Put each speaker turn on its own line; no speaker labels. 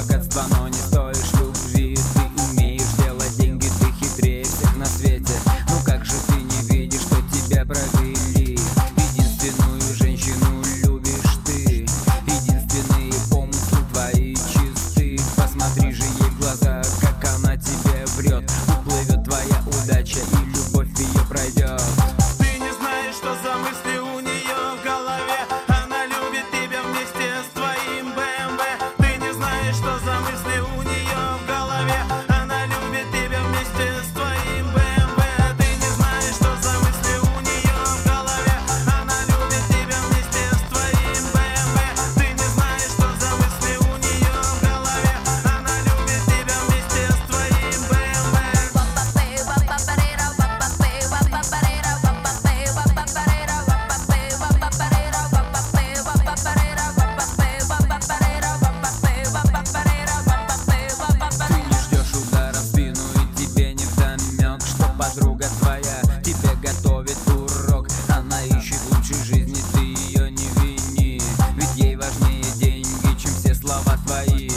богатства, но не стоишь любви. Ты умеешь делать деньги, ты хитрее всех на свете. Ну как же ты не видишь, что тебя провели? Единственную женщину любишь ты, единственные помыслы твои чисты. Посмотри же ей в глаза, как она тебе врет. Уплывет твоя удача и любовь ее пройдет.
Ты не знаешь, что за мысли у нее в голове. Она любит тебя вместе с твоим БМВ. Ты не знаешь, что за мысли у нее в голове. Она любит тебя вместе с твоим БМВ. Ты не знаешь, что за мысли у нее в голове. Она любит тебя вместе с твоим БМВ. Ты не знаешь, что за мысли у нее в голове. Она любит тебя вместе с твоим БМВ.
Ты не ждешь удара в спину, и тебе не вдомек, что подруга твоя тебе готовит урок. Она ищет лучшей жизни, ты ее не вини, ведь ей важнее деньги, чем все слова твои.